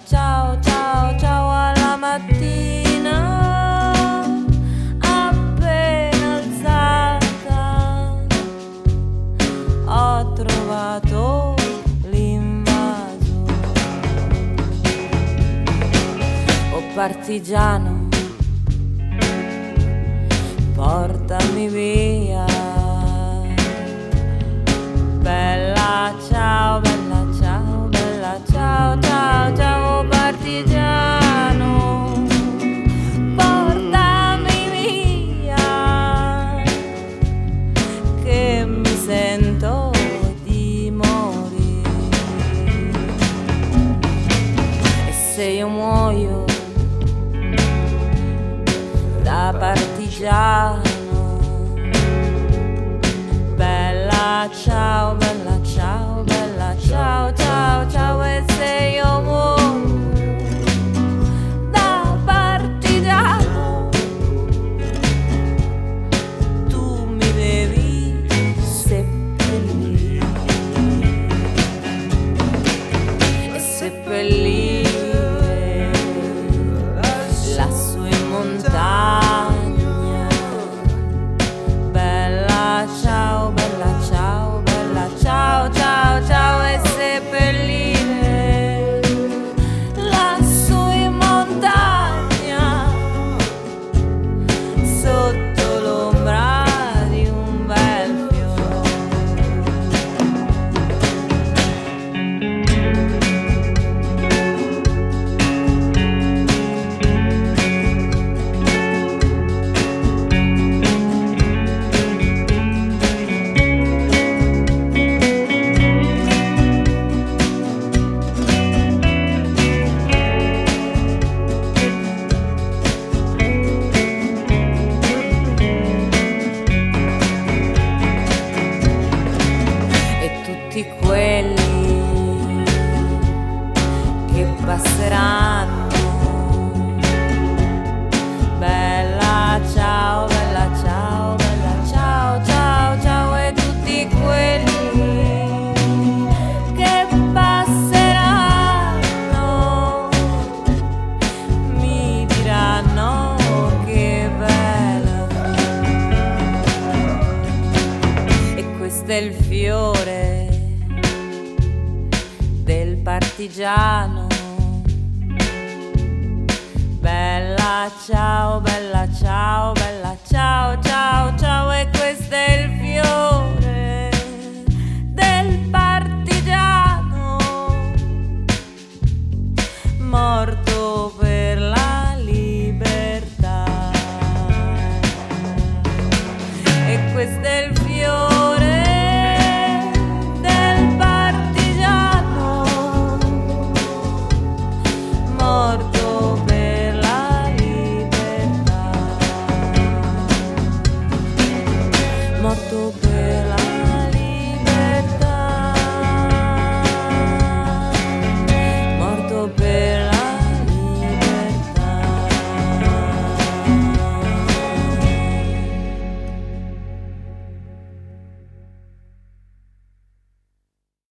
ciao, ciao, ciao alla mattina appena alzata ho trovato l'invaso. Oh partigiano, portami via. Bella ciao, bella ciao, bella ciao, ciao, ciao partigiano, portami via, che mi sento di morire. E se io muoio da partigiano, bella ciao, bella ciao, bella ciao, ciao, ciao. E se io muoio da partigiano, tu mi devi seppellire e seppellire lassù in montagna. Bella ciao, bella ciao, bella ciao, ciao, ciao. E seppellire lassù in montagna sotto l'ombra di un bel fiore. E tutti quelli che passeranno, bella ciao, bella ciao, bella ciao, ciao, ciao. E tutti quelli che passeranno mi diranno che bella. E questo è il fiore del partigiano. Bella ciao, bella